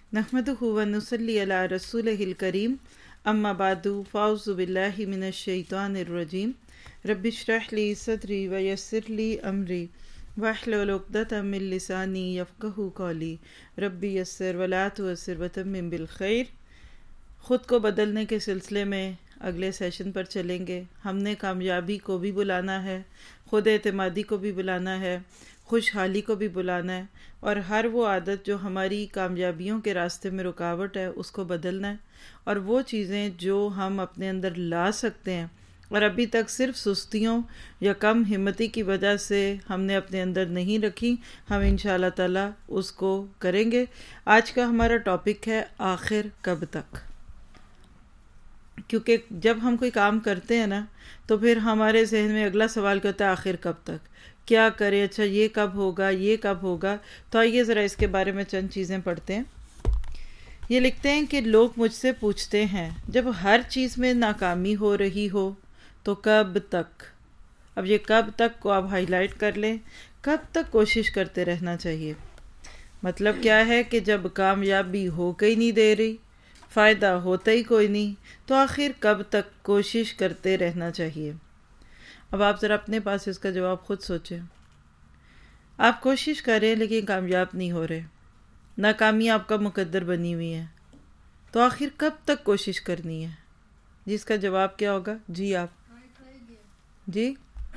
نحمدہ ونصلی علی رسولہ الکریم اما بعد فاعوذ باللہ من الشیطان الرجیم رب اشرح لی صدری ویسر لی امری واحلل عقدۃ من لسانی یفقہوا قولی رب یسر ولا تعسر وتمم بالخیر۔ خود کو بدلنے کے سلسلے میں اگلے سیشن پر چلیں گے۔ ہم نے کامیابی کو بھی بلانا ہے، خود اعتمادی کو بھی بلانا ہے، خوشحالی کو بھی بلانا ہے، اور ہر وہ عادت جو ہماری کامیابیوں کے راستے میں رکاوٹ ہے اس کو بدلنا ہے، اور وہ چیزیں جو ہم اپنے اندر لا سکتے ہیں اور ابھی تک صرف سستیوں یا کم ہمتی کی وجہ سے ہم نے اپنے اندر نہیں رکھی، ہم انشاءاللہ تعالی اس کو کریں گے۔ آج کا ہمارا ٹاپک ہے آخر کب تک، کیونکہ جب ہم کوئی کام کرتے ہیں نا تو پھر ہمارے ذہن میں اگلا سوال کرتا ہے آخر کب تک، کیا کرے، اچھا یہ کب ہوگا، یہ کب ہوگا۔ تو آئیے ذرا اس کے بارے میں چند چیزیں پڑھتے ہیں۔ یہ لکھتے ہیں کہ لوگ مجھ سے پوچھتے ہیں جب ہر چیز میں ناکامی ہو رہی ہو تو کب تک۔ اب یہ کب تک کو آپ ہائی لائٹ کر لیں، کب تک کوشش کرتے رہنا چاہیے۔ مطلب کیا ہے کہ جب کامیابی ہو کے ہی نہیں دے رہی، فائدہ ہوتا ہی کوئی نہیں، تو آخر کب تک کوشش کرتے رہنا چاہیے۔ اب آپ ذرا اپنے پاس اس کا جواب خود سوچیں۔ آپ کوشش کریں لیکن کامیاب نہیں ہو رہے، ناکامی آپ کا مقدر بنی ہوئی ہے، تو آخر کب تک کوشش کرنی ہے؟ جس کا جواب کیا ہوگا؟ جی آپ جی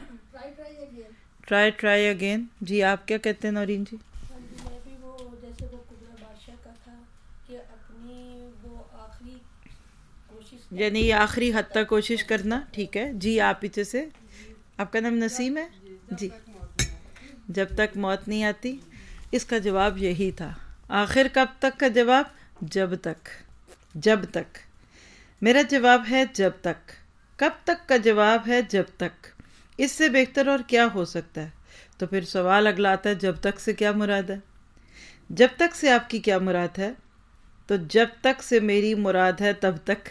ٹرائی اگین۔ جی آپ کیا کہتے ہیں نورین جی؟ میں بھی وہ جیسے وہ کبرا بادشاہ کا تھا کہ اپنی وہ آخری کوشش، یعنی یہ آخری حد تک کوشش کرنا، ٹھیک ہے جی۔ آپ پیچھے سے، آپ کا نام نسیم ہے جی؟ جب تک موت نہیں آتی، اس کا جواب یہی تھا۔ آخر کب تک کا جواب؟ جب تک۔ جب تک میرا جواب ہے جب تک۔ کب تک کا جواب ہے جب تک۔ اس سے بہتر اور کیا ہو سکتا ہے؟ تو پھر سوال اگلا آتا ہے جب تک سے کیا مراد ہے؟ جب تک سے آپ کی کیا مراد ہے؟ تو جب تک سے میری مراد ہے تب تک۔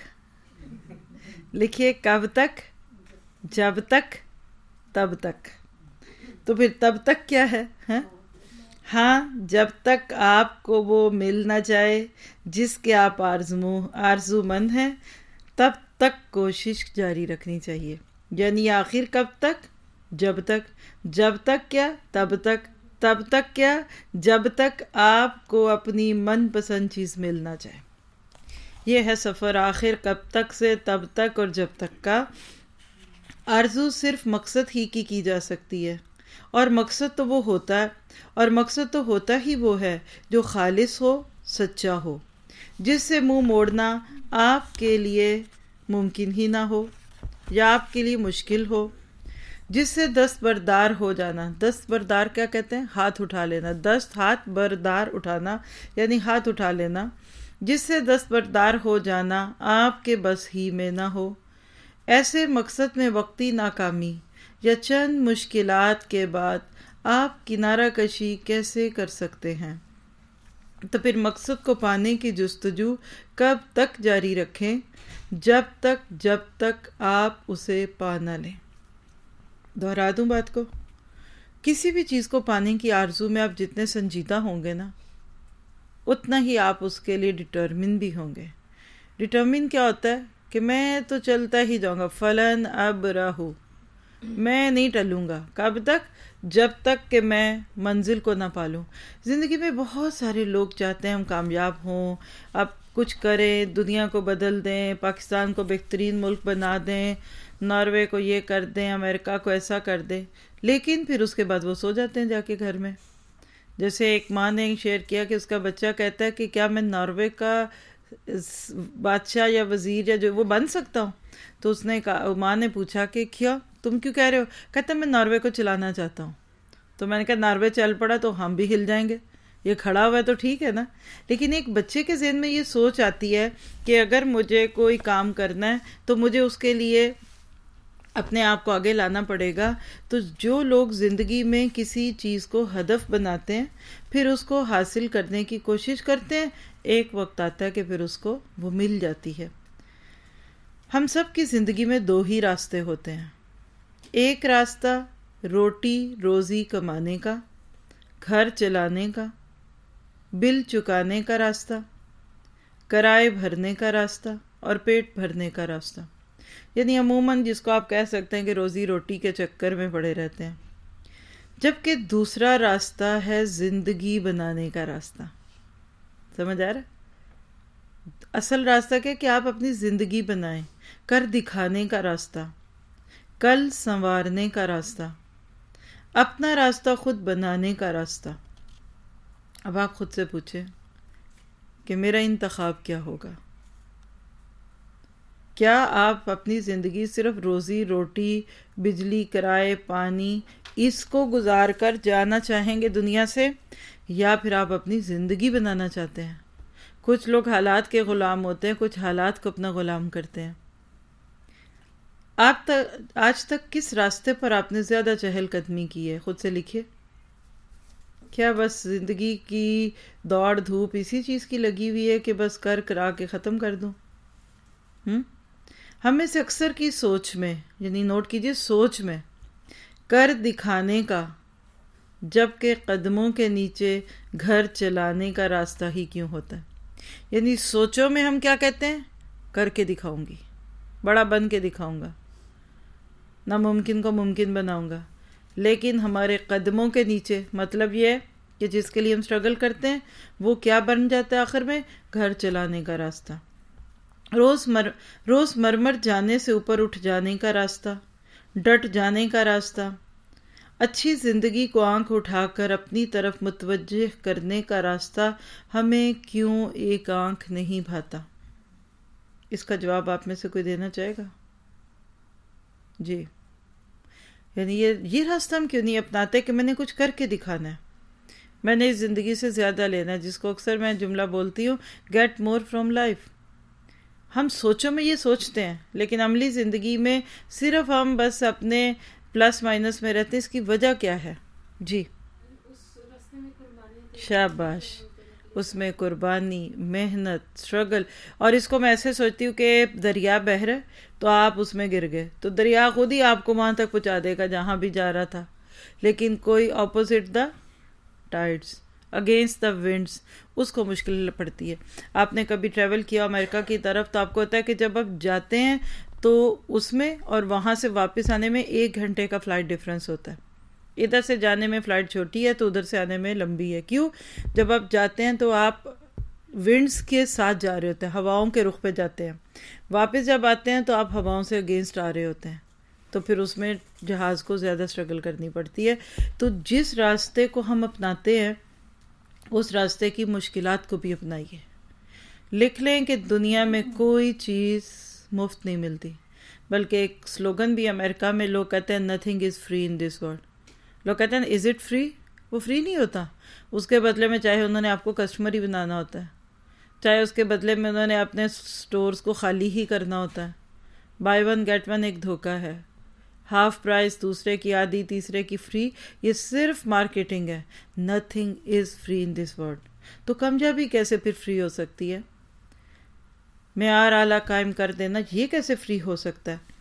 لکھیے کب تک، جب تک، تب تک۔ تو پھر تب تک کیا ہے؟ ہاں، جب تک آپ کو وہ مل نہ جائے جس کے آپ آرزو مند ہیں، تب تک کوشش جاری رکھنی چاہیے۔ یعنی آخر کب تک؟ جب تک۔ جب تک کیا؟ تب تک۔ تب تک کیا؟ جب تک آپ کو اپنی من پسند چیز مل نہ جائے۔ یہ ہے سفر آخر کب تک سے تب تک اور جب تک کا۔ آرزو صرف مقصد ہی کی جا سکتی ہے، اور مقصد تو وہ ہوتا ہے، اور مقصد تو ہوتا ہی وہ ہے جو خالص ہو، سچا ہو، جس سے منہ موڑنا آپ کے لیے ممکن ہی نہ ہو یا آپ کے لیے مشکل ہو، جس سے دست بردار ہو جانا۔ دست بردار کیا کہتے ہیں؟ ہاتھ اٹھا لینا۔ دست، ہاتھ، بردار اٹھانا یعنی ہاتھ اٹھا لینا، جس سے دست بردار ہو جانا آپ کے بس ہی میں نہ ہو۔ ایسے مقصد میں وقتی ناکامی یا چند مشکلات کے بعد آپ کنارہ کشی کیسے کر سکتے ہیں؟ تو پھر مقصد کو پانے کی جستجو کب تک جاری رکھیں؟ جب تک آپ اسے پا نہ لیں۔ دہرا دوں بات کو، کسی بھی چیز کو پانے کی آرزو میں آپ جتنے سنجیدہ ہوں گے نا، اتنا ہی آپ اس کے لیے ڈٹرمن بھی ہوں گے۔ ڈٹرمن کیا ہوتا ہے کہ میں تو چلتا ہی جاؤں گا، فلن ابرح، میں نہیں ٹلوں گا۔ کب تک؟ جب تک کہ میں منزل کو نہ پالوں۔ زندگی میں بہت سارے لوگ چاہتے ہیں ہم کامیاب ہوں، اب کچھ کریں، دنیا کو بدل دیں، پاکستان کو بہترین ملک بنا دیں، ناروے کو یہ کر دیں، امریکہ کو ایسا کر دیں، لیکن پھر اس کے بعد وہ سو جاتے ہیں جا کے گھر میں۔ جیسے ایک ماں نے شیئر کیا کہ اس کا بچہ کہتا ہے کہ کیا میں ناروے کا بادشاہ یا وزیر یا جو وہ بن سکتا ہوں؟ تو اس نے کہا، ماں نے پوچھا کہ کیا، تم کیوں کہہ رہے ہو؟ کہتا میں ناروے کو چلانا چاہتا ہوں۔ تو میں نے کہا ناروے چل پڑا تو ہم بھی ہل جائیں گے، یہ کھڑا ہوا ہے تو ٹھیک ہے نا۔ لیکن ایک بچے کے ذہن میں یہ سوچ آتی ہے کہ اگر مجھے کوئی کام کرنا ہے تو مجھے اس کے لیے اپنے آپ کو آگے لانا پڑے گا۔ تو جو لوگ زندگی میں کسی چیز کو ہدف بناتے ہیں، پھر اس کو حاصل کرنے کی کوشش کرتے ہیں، ایک وقت آتا ہے کہ پھر اس کو وہ مل جاتی ہے۔ ہم سب کی زندگی میں دو ہی راستے ہوتے ہیں، ایک راستہ روٹی روزی کمانے کا، گھر چلانے کا، بل چکانے کا راستہ، کرائے بھرنے کا راستہ اور پیٹ بھرنے کا راستہ، یعنی عموماً جس کو آپ کہہ سکتے ہیں کہ روزی روٹی کے چکر میں پڑے رہتے ہیں، جبکہ دوسرا راستہ ہے زندگی بنانے کا راستہ۔ سمجھ آ رہا ہے؟ اصل راستہ کیا کہ آپ اپنی زندگی بنائیں، کر دکھانے کا راستہ، کل سنوارنے کا راستہ، اپنا راستہ خود بنانے کا راستہ۔ اب آپ خود سے پوچھیں کہ میرا انتخاب کیا ہوگا؟ کیا آپ اپنی زندگی صرف روزی روٹی، بجلی، کرائے، پانی اس کو گزار کر جانا چاہیں گے دنیا سے، یا پھر آپ اپنی زندگی بنانا چاہتے ہیں؟ کچھ لوگ حالات کے غلام ہوتے ہیں، کچھ حالات کو اپنا غلام کرتے ہیں۔ آج تک کس راستے پر آپ نے زیادہ چہل قدمی کی ہے؟ خود سے لکھیے۔ کیا بس زندگی کی دوڑ دھوپ اسی چیز کی لگی ہوئی ہے کہ بس کر کرا کے ختم کر دوں؟ ہم میں سے اکثر کی سوچ میں، یعنی نوٹ کیجئے، سوچ میں کر دکھانے کا، جبکہ قدموں کے نیچے گھر چلانے کا راستہ ہی کیوں ہوتا ہے؟ یعنی سوچوں میں ہم کیا کہتے ہیں؟ کر کے دکھاؤں گی، بڑا بن کے دکھاؤں گا، ناممکن کو ممکن بناؤں گا، لیکن ہمارے قدموں کے نیچے مطلب یہ ہے کہ جس کے لیے ہم سٹرگل کرتے ہیں وہ کیا بن جاتا ہے آخر میں؟ گھر چلانے کا راستہ، روز مرمر جانے سے اوپر اٹھ جانے کا راستہ، ڈٹ جانے کا راستہ، اچھی زندگی کو آنکھ اٹھا کر اپنی طرف متوجہ کرنے کا راستہ ہمیں کیوں ایک آنکھ نہیں بھاتا؟ اس کا جواب آپ میں سے کوئی دینا چاہے گا؟ جی، یعنی یہ راستہ ہم کیوں نہیں اپناتے کہ میں نے کچھ کر کے دکھانا ہے، میں نے اس زندگی سے زیادہ لینا ہے، جس کو اکثر میں جملہ بولتی ہوں، گیٹ مور فرام لائف۔ ہم سوچوں میں یہ سوچتے ہیں، لیکن عملی زندگی میں صرف ہم بس اپنے پلس مائنس میں رہتے ہیں۔ اس کی وجہ کیا ہے؟ جی شاباش، اس میں قربانی، محنت، سٹرگل، اور اس کو میں ایسے سوچتی ہوں کہ دریا بہہ رہا ہے تو آپ اس میں گر گئے تو دریا خود ہی آپ کو وہاں تک پہنچا دے گا جہاں بھی جا رہا تھا، لیکن کوئی opposite the tides, against the winds, اس کو مشکل پڑتی ہے۔ آپ نے کبھی ٹریول کیا امریکہ کی طرف تو آپ کو ہوتا ہے کہ جب آپ جاتے ہیں تو اس میں اور وہاں سے واپس آنے میں 1 گھنٹے کا فلائٹ ڈیفرنس ہوتا ہے۔ ادھر سے جانے میں فلائٹ چھوٹی ہے تو ادھر سے آنے میں لمبی ہے۔ کیوں؟ جب آپ جاتے ہیں تو آپ ونڈس کے ساتھ جا رہے ہوتے ہیں، ہواؤں کے رخ پہ جاتے ہیں، واپس جب آتے ہیں تو آپ ہواؤں سے اگینسٹ آ رہے ہوتے ہیں، تو پھر اس میں جہاز کو زیادہ سٹرگل کرنی پڑتی ہے۔ تو جس راستے کو ہم اپناتے ہیں اس راستے کی مشکلات کو بھی اپنائیے۔ لکھ لیں کہ دنیا میں کوئی چیز مفت نہیں ملتی، بلکہ ایک سلوگن بھی امریکہ میں لوگ کہتے ہیں nothing is free in this world. لوگ کہتے ہیں از اٹ فری؟ وہ فری نہیں ہوتا، اس کے بدلے میں چاہے انہوں نے آپ کو کسٹمر ہی بنانا ہوتا ہے، چاہے اس کے بدلے میں انہوں نے اپنے سٹورز کو خالی ہی کرنا ہوتا ہے۔ بائی ون گیٹ ون ایک دھوکہ ہے، ہاف پرائز دوسرے کی آدھی تیسرے کی فری، یہ صرف مارکیٹنگ ہے۔ Nothing is free in this world. تو کامیابی کیسے پھر فری ہو سکتی ہے؟ معیار اعلیٰ قائم کر دینا، یہ کیسے فری ہو سکتا ہے؟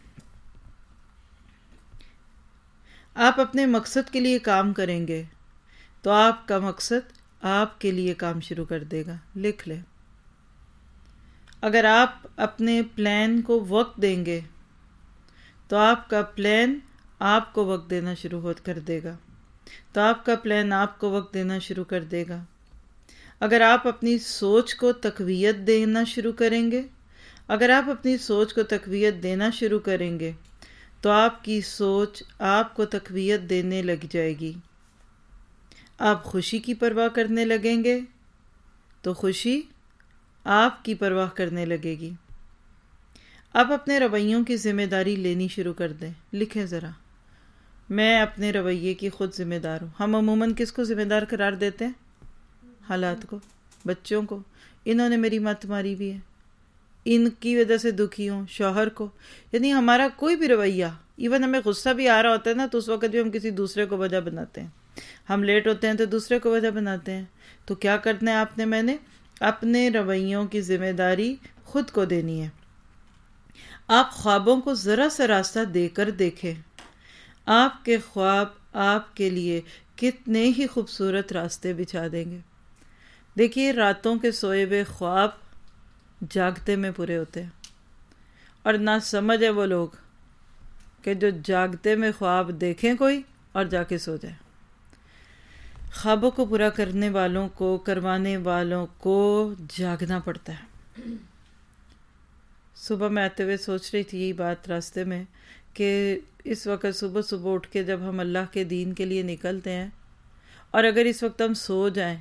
آپ اپنے مقصد کے لیے کام کریں گے تو آپ کا مقصد آپ کے لیے کام شروع کر دے گا۔ لکھ لیں، اگر آپ اپنے پلان کو وقت دیں گے تو آپ کا پلان آپ کو وقت دینا شروع کر دے گا، تو آپ کا پلان آپ کو وقت دینا شروع کر دے گا۔ اگر آپ اپنی سوچ کو تقویت دینا شروع کریں گے، اگر آپ اپنی سوچ کو تقویت دینا شروع کریں گے تو آپ کی سوچ آپ کو تقویت دینے لگ جائے گی۔ آپ خوشی کی پرواہ کرنے لگیں گے تو خوشی آپ کی پرواہ کرنے لگے گی۔ آپ اپنے رویوں کی ذمہ داری لینی شروع کر دیں۔ لکھیں ذرا، میں اپنے رویے کی خود ذمہ دار ہوں۔ ہم عموماً کس کو ذمہ دار قرار دیتے ہیں؟ حالات کو، بچوں کو، انہوں نے میری مت ماری بھی ہے، ان کی وجہ سے دکھی ہوں، شوہر کو، یعنی ہمارا کوئی بھی رویہ، ایون ہمیں غصہ بھی آ رہا ہوتا ہے نا تو اس وقت بھی ہم کسی دوسرے کو وجہ بناتے ہیں، ہم لیٹ ہوتے ہیں تو دوسرے کو وجہ بناتے ہیں۔ تو کیا کرنا ہے آپ نے؟ میں نے اپنے رویوں کی ذمہ داری خود کو دینی ہے۔ آپ خوابوں کو ذرا سا راستہ دے کر دیکھیں، آپ کے خواب آپ کے لیے کتنے ہی خوبصورت راستے بچھا دیں گے۔ دیکھیے، راتوں کے سوئے ہوئے خواب جاگتے میں پورے ہوتے ہیں، اور نہ سمجھ ہے وہ لوگ کہ جو جاگتے میں خواب دیکھیں کوئی اور جا کے سو جائے۔ خوابوں کو پورا کرنے والوں کو، کروانے والوں کو جاگنا پڑتا ہے۔ صبح میں آتے ہوئے سوچ رہی تھی یہی بات راستے میں کہ اس وقت صبح صبح اٹھ کے جب ہم اللہ کے دین کے لیے نکلتے ہیں، اور اگر اس وقت ہم سو جائیں،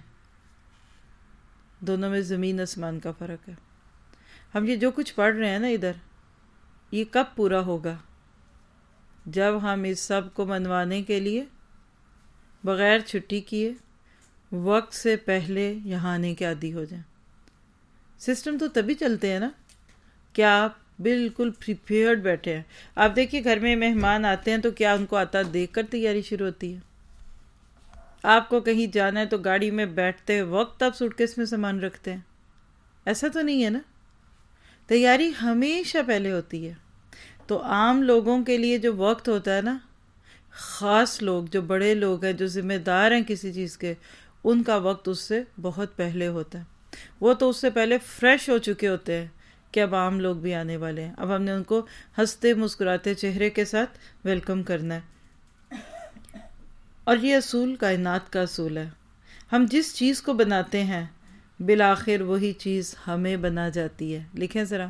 دونوں میں زمین آسمان کا فرق ہے۔ ہم یہ جو کچھ پڑھ رہے ہیں نا ادھر، یہ کب پورا ہوگا؟ جب ہم اس سب کو منوانے کے لیے بغیر چھٹی کیے وقت سے پہلے یہاں آنے کے عادی ہو جائیں۔ سسٹم تو تبھی چلتے ہیں نا کہ آپ بالکل پریپیئرڈ بیٹھے ہیں۔ آپ دیکھیے گھر میں مہمان آتے ہیں تو کیا ان کو آتا دیکھ کر تیاری شروع ہوتی ہے؟ آپ کو کہیں جانا ہے تو گاڑی میں بیٹھتے وقت آپ سوٹ کیس میں سامان رکھتے ہیں؟ ایسا تو نہیں ہے نا، تیاری ہمیشہ پہلے ہوتی ہے۔ تو عام لوگوں کے لیے جو وقت ہوتا ہے نا، خاص لوگ جو بڑے لوگ ہیں، جو ذمہ دار ہیں کسی چیز کے، ان کا وقت اس سے بہت پہلے ہوتا ہے۔ وہ تو اس سے پہلے فریش ہو چکے ہوتے ہیں کہ اب عام لوگ بھی آنے والے ہیں، اب ہم نے ان کو ہنستے مسکراتے چہرے کے ساتھ ویلکم کرنا ہے۔ اور یہ اصول کائنات کا اصول ہے، ہم جس چیز کو بناتے ہیں بالآخر وہی چیز ہمیں بنا جاتی ہے۔ لکھیں ذرا،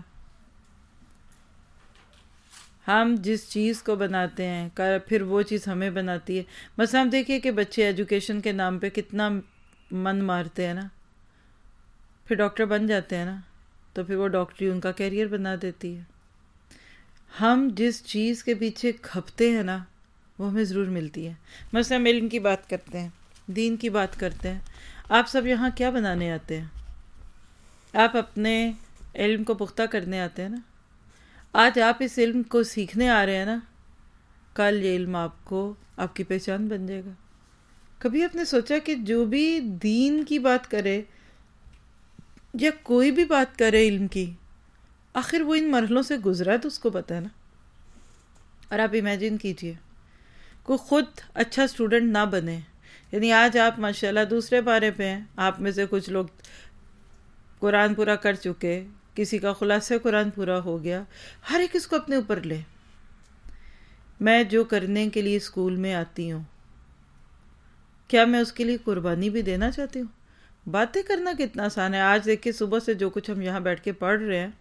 ہم جس چیز کو بناتے ہیں پھر وہ چیز ہمیں بناتی ہے۔ بس ہم دیکھیے کہ بچے ایجوکیشن کے نام پہ کتنا من مارتے ہیں نا، پھر ڈاکٹر بن جاتے ہیں نا، تو پھر وہ ڈاکٹری ان کا کیریئر بنا دیتی ہے۔ ہم جس چیز کے پیچھے کھپتے ہیں نا وہ ہمیں ضرور ملتی ہے۔ مثلا ہم علم کی بات کرتے ہیں، دین کی بات کرتے ہیں، آپ سب یہاں کیا بنانے آتے ہیں؟ آپ اپنے علم کو پختہ کرنے آتے ہیں نا۔ آج آپ اس علم کو سیکھنے آ رہے ہیں نا، کل یہ علم آپ کو آپ کی پہچان بن جائے گا۔ کبھی آپ نے سوچا کہ جو بھی دین کی بات کرے یا کوئی بھی بات کرے علم کی، آخر وہ ان مرحلوں سے گزرا ہے تو اس کو پتہ ہے نا۔ اور آپ امیجن کیجئے کوئی خود اچھا اسٹوڈنٹ نہ بنے، یعنی آج آپ ماشاءاللہ دوسرے پارے پہ ہیں، آپ میں سے کچھ لوگ قرآن پورا کر چکے، کسی کا خلاصہ قرآن پورا ہو گیا، ہر ایک اس کو اپنے اوپر لے۔ میں جو کرنے کے لیے اسکول میں آتی ہوں، کیا میں اس کے لیے قربانی بھی دینا چاہتی ہوں؟ باتیں کرنا کتنا آسان ہے۔ آج دیکھیے صبح سے جو کچھ ہم یہاں بیٹھ کے پڑھ رہے ہیں،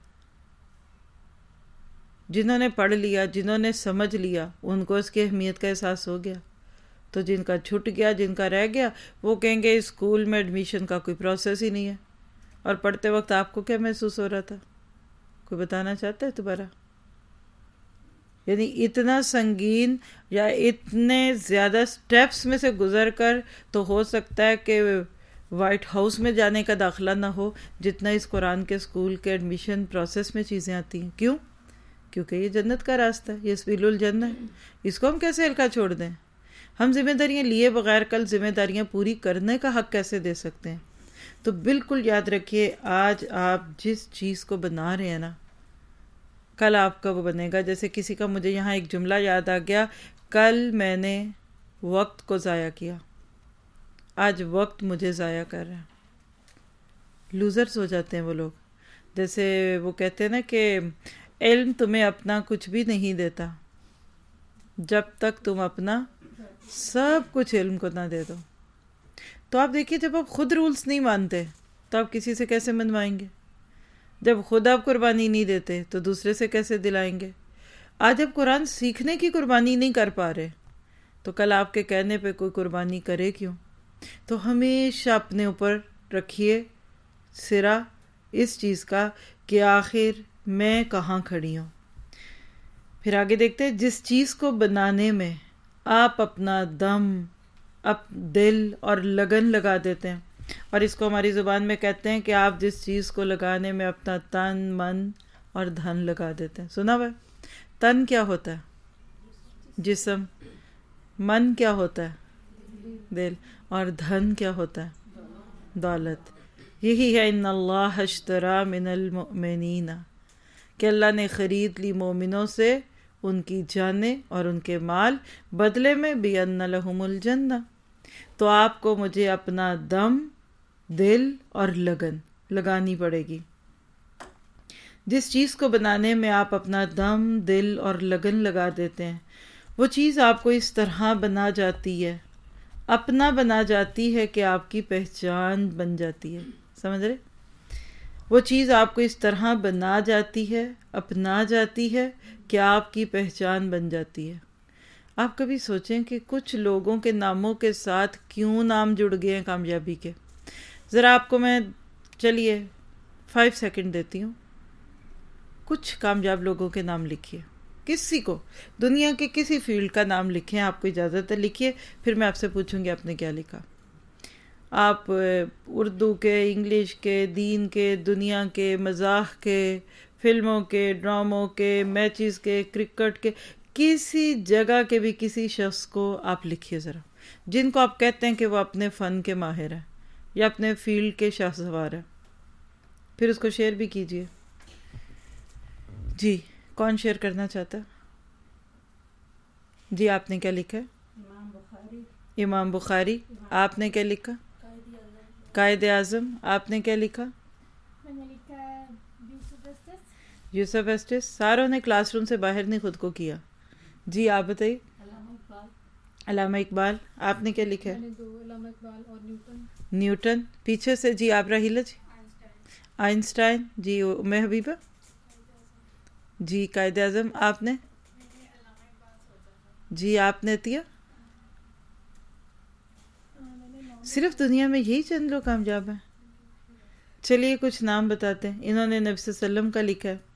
جنہوں نے پڑھ لیا، جنہوں نے سمجھ لیا، ان کو اس کی اہمیت کا احساس ہو گیا۔ تو جن کا چھٹ گیا، جن کا رہ گیا، وہ کہیں گے اسکول میں ایڈمیشن کا کوئی پروسیس ہی نہیں ہے۔ اور پڑھتے وقت آپ کو کیا محسوس ہو رہا تھا؟ کوئی بتانا چاہتا ہے دوبارہ؟ یعنی اتنا سنگین یا اتنے زیادہ سٹیپس میں سے گزر کر تو ہو سکتا ہے کہ وائٹ ہاؤس میں جانے کا داخلہ نہ ہو، جتنا اس قرآن کے اسکول کے ایڈمیشن پروسیس میں چیزیں آتی ہیں۔ کیوں؟ کیونکہ یہ جنت کا راستہ ہے، یہ سبیل الجنہ ہے، اس کو ہم کیسے ہلکا چھوڑ دیں؟ ہم ذمہ داریاں لیے بغیر کل ذمہ داریاں پوری کرنے کا حق کیسے دے سکتے ہیں؟ تو بالکل یاد رکھیے، آج آپ جس چیز کو بنا رہے ہیں نا، کل آپ کا وہ بنے گا۔ جیسے کسی کا مجھے یہاں ایک جملہ یاد آ گیا، کل میں نے وقت کو ضائع کیا، آج وقت مجھے ضائع کر رہا ہے۔ لوزرز ہو جاتے ہیں وہ لوگ۔ جیسے وہ کہتے ہیں نا کہ علم تمہیں اپنا کچھ بھی نہیں دیتا جب تک تم اپنا سب کچھ علم کو نہ دے دو۔ تو آپ دیکھیے، جب آپ خود رولز نہیں مانتے تو آپ کسی سے کیسے منوائیں گے؟ جب خود آپ قربانی نہیں دیتے تو دوسرے سے کیسے دلائیں گے؟ آج آپ قرآن سیکھنے کی قربانی نہیں کر پا رہے تو کل آپ کے کہنے پہ کوئی قربانی کرے کیوں؟ تو ہمیشہ اپنے اوپر رکھیے سرا اس چیز کا کہ آخر میں کہاں کھڑی ہوں۔ پھر آگے دیکھتے ہیں، جس چیز کو بنانے میں آپ اپنا دم، دل اور لگن لگا دیتے ہیں، اور اس کو ہماری زبان میں کہتے ہیں کہ آپ جس چیز کو لگانے میں اپنا تن، من اور دھن لگا دیتے ہیں۔ سنا ہوا؟ تن کیا ہوتا ہے؟ جسم۔ من کیا ہوتا ہے؟ دل۔ اور دھن کیا ہوتا ہے؟ دولت۔ یہی ہے ان اللہ اشتری من المؤمنین، کہ اللہ نے خرید لی مومنوں سے ان کی جانیں اور ان کے مال، بدلے میں بِأَنَّ لَهُمُ الْجَنَّةَ۔ تو آپ کو مجھے اپنا دم، دل اور لگن لگانی پڑے گی۔ جس چیز کو بنانے میں آپ اپنا دم، دل اور لگن لگا دیتے ہیں، وہ چیز آپ کو اس طرح بنا جاتی ہے، اپنا بنا جاتی ہے کہ آپ کی پہچان بن جاتی ہے. سمجھ رہے؟ وہ چیز آپ کو اس طرح بنا جاتی ہے، اپنا جاتی ہے کہ آپ کی پہچان بن جاتی ہے. آپ کبھی سوچیں کہ کچھ لوگوں کے ناموں کے ساتھ کیوں نام جڑ گئے ہیں کامیابی کے. ذرا آپ کو میں چلیے 5 سیکنڈ دیتی ہوں، کچھ کامیاب لوگوں کے نام لکھیے. کسی کو، دنیا کے کسی فیلڈ کا نام لکھیں، آپ کو اجازت ہے لکھیے، پھر میں آپ سے پوچھوں گی آپ نے کیا لکھا. آپ اردو کے، انگلش کے، دین کے، دنیا کے، مزاح کے، فلموں کے، ڈراموں کے، میچز کے، کرکٹ کے، کسی جگہ کے بھی کسی شخص کو آپ لکھیے ذرا، جن کو آپ کہتے ہیں کہ وہ اپنے فن کے ماہر ہیں یا اپنے فیلڈ کے شاہ سوار ہیں. پھر اس کو شیئر بھی کیجیے. جی کون شیئر کرنا چاہتا ہے؟ جی آپ نے کیا لکھا ہے؟ امام بخاری. آپ نے کیا لکھا؟ قائد اعظم. آپ نے کیا لکھا؟ میں نے لکھا ہے یوسف ایسٹس. ساروں نے کلاس روم سے باہر نہیں خود کو کیا. جی آپ بتائیے. علامہ اقبال. آپ نے کیا لکھا ہے؟ علامہ اقبال اور نیوٹن. پیچھے سے جی آپ راہیلہ. جی آئنسٹائن. جی ام حبیبہ. جی قائد اعظم. آپ نے؟ جی آپ نے عطیہ. صرف دنیا میں یہی چند لوگ کامیاب ہیں. چلیے کچھ نام بتاتے ہیں. انہوں نے نبی صلی اللہ علیہ وسلم کا لکھا ہے.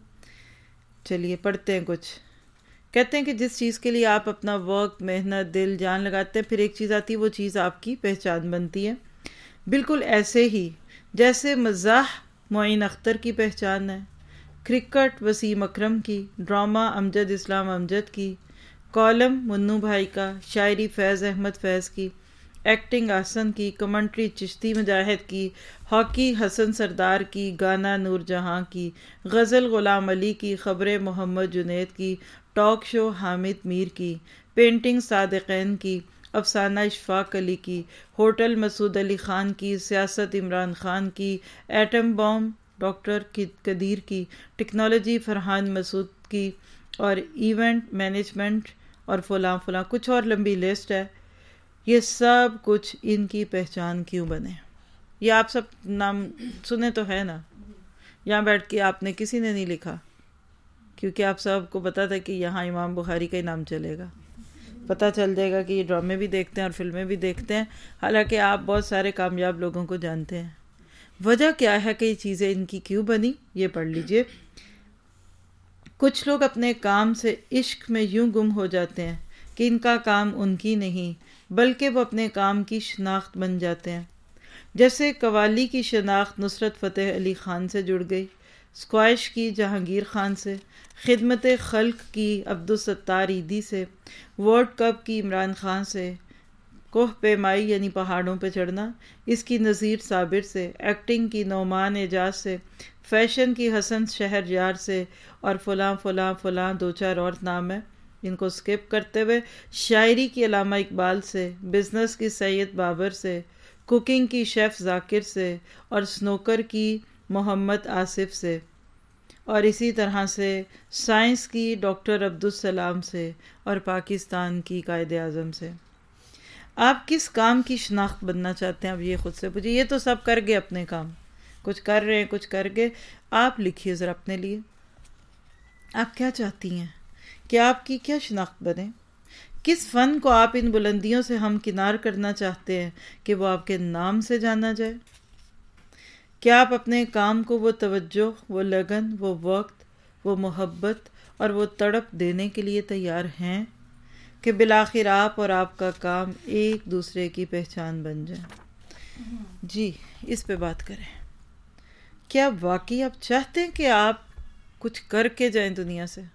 چلیے پڑھتے ہیں کچھ. کہتے ہیں کہ جس چیز کے لیے آپ اپنا وقت، محنت، دل، جان لگاتے ہیں، پھر ایک چیز آتی ہے، وہ چیز آپ کی پہچان بنتی ہے. بالکل ایسے ہی جیسے مزاح معین اختر کی پہچان ہے، کرکٹ وسیم اکرم کی، ڈرامہ امجد اسلام امجد کی، کالم منو بھائی کا، شاعری فیض احمد فیض کی، ایکٹنگ احسن کی، کمنٹری چشتی مجاہد کی، ہاکی حسن سردار کی، گانا نور جہاں کی، غزل غلام علی کی، خبریں محمد جنید کی، ٹاک شو حامد میر کی، پینٹنگ صادقین کی، افسانہ اشفاق علی کی، ہوٹل مسعود علی خان کی، سیاست عمران خان کی، ایٹم بام ڈاکٹر قدیر کی، ٹیکنالوجی فرحان مسعود کی، اور ایونٹ مینجمنٹ اور فلاں فلاں، کچھ اور لمبی لسٹ ہے. یہ سب کچھ ان کی پہچان کیوں بنے؟ یہ آپ سب نام سنے تو ہے نا؟ یہاں بیٹھ کے آپ نے کسی نے نہیں لکھا، کیونکہ آپ سب کو پتا تھا کہ یہاں امام بخاری کا ہی نام چلے گا. پتہ چل جائے گا کہ یہ ڈرامے بھی دیکھتے ہیں اور فلمیں بھی دیکھتے ہیں، حالانکہ آپ بہت سارے کامیاب لوگوں کو جانتے ہیں. وجہ کیا ہے کہ یہ چیزیں ان کی کیوں بنی؟ یہ پڑھ لیجئے. کچھ لوگ اپنے کام سے عشق میں یوں گم ہو جاتے ہیں کہ ان کا کام ان کی نہیں بلکہ وہ اپنے کام کی شناخت بن جاتے ہیں. جیسے قوالی کی شناخت نصرت فتح علی خان سے جڑ گئی، اسکواش کی جہانگیر خان سے، خدمت خلق کی عبدالستار ایدی سے، ورلڈ کپ کی عمران خان سے، کوہ پیمائی یعنی پہاڑوں پہ چڑھنا اس کی نذیر صابر سے، ایکٹنگ کی نعمان اعجاز سے، فیشن کی حسن شہر یار سے، اور فلاں فلاں فلاں 2-4 اور نام ہے ان کو سکپ کرتے ہوئے، شاعری کی علامہ اقبال سے، بزنس کی سید بابر سے، کوکنگ کی شیف ذاکر سے، اور سنوکر کی محمد آصف سے، اور اسی طرح سے سائنس کی ڈاکٹر عبدالسلام سے، اور پاکستان کی قائد اعظم سے. آپ کس کام کی شناخت بننا چاہتے ہیں؟ اب یہ خود سے پوچھیے. یہ تو سب کر گئے اپنے کام، کچھ کر رہے ہیں، کچھ کر گئے. آپ لکھیے ذرا اپنے لیے، آپ کیا چاہتی ہیں کہ آپ کی کیا شناخت بنے؟ کس فن کو آپ ان بلندیوں سے ہمکنار کرنا چاہتے ہیں کہ وہ آپ کے نام سے جانا جائے؟ کیا آپ اپنے کام کو وہ توجہ، وہ لگن، وہ وقت، وہ محبت اور وہ تڑپ دینے کے لیے تیار ہیں کہ بالآخر آپ اور آپ کا کام ایک دوسرے کی پہچان بن جائیں؟ جی اس پہ بات کریں. کیا واقعی آپ چاہتے ہیں کہ آپ کچھ کر کے جائیں دنیا سے،